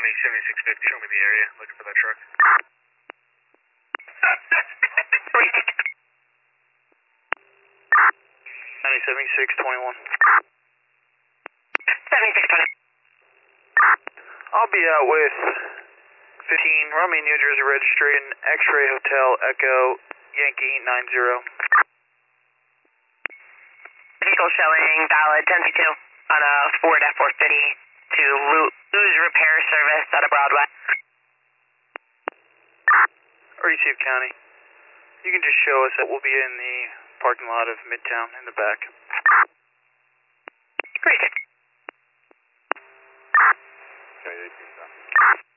County 7650, show me the area, looking for that truck. 7621. 7620. I'll be out with 15 Rummy, New Jersey registration, X-Ray Hotel Echo Yankee 90. Vehicle showing valid 10-2 on a Ford F450 to Lose Repair Service out of Broadway. Receive County. You can just show us that we'll be in the parking lot of Midtown in the back. Great. Okay,